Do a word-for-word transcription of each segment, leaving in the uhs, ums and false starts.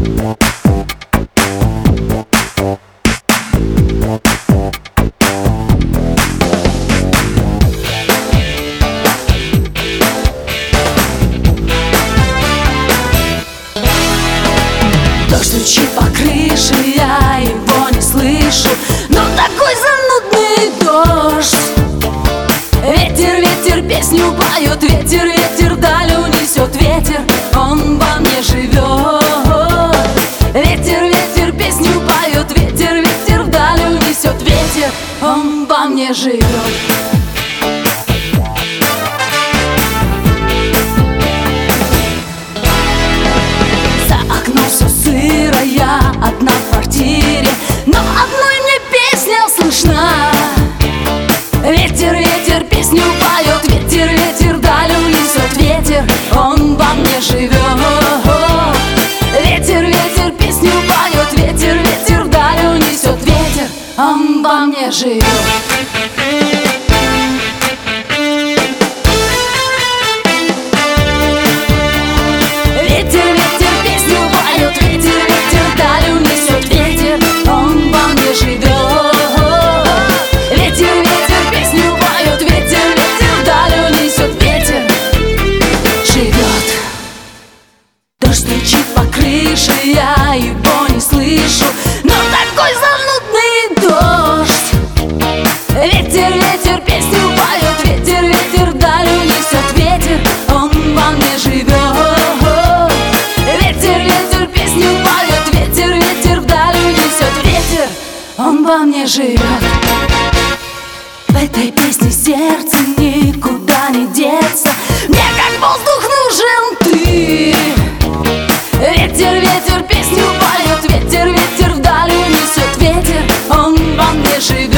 Дождь стучит по крыше, я его не слышу, но такой занудный дождь. Ветер, ветер, песню поет, ветер, ветер, вдаль унесет ветер, он во мне живет. Ветер, ветер, песню поет, ветер, ветер, вдаль унесет ветер, он во мне живет. Я одна в квартире, но одной мне песня слышна. Ветер, ветер, песню поет, ветер, ветер, вдаль унесет ветер, он во мне живет. Ветер, ветер, песню поет, ветер, ветер, вдаль унесет ветер, он во мне живет. Стучит по крыше, я его не слышу, но такой занудный дождь. Ветер, ветер, песню поет, ветер, ветер, вдаль унесет ветер, он во мне живет. Ветер, ветер, песню поет, ветер, ветер, вдаль унесет ветер, он во мне живет. В этой песне сердце никуда не деться, мне как воздух нужен ты. Ветер, ветер, песню поет, ветер, ветер, вдаль унесет ветер, он во мне живет.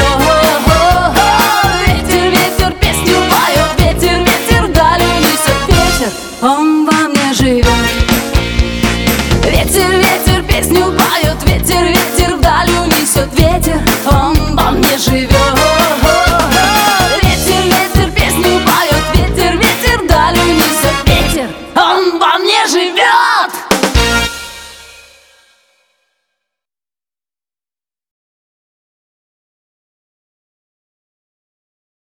Ветер, ветер, песню поет, ветер, ветер, вдаль унесет ветер, он во мне живет. Ветер, ветер, песню поет, ветер, ветер, вдаль унесет ветер, он во мне живет. Ветер, ветер, песню поет, ветер, ветер, вдаль унесет ветер, он во мне живет.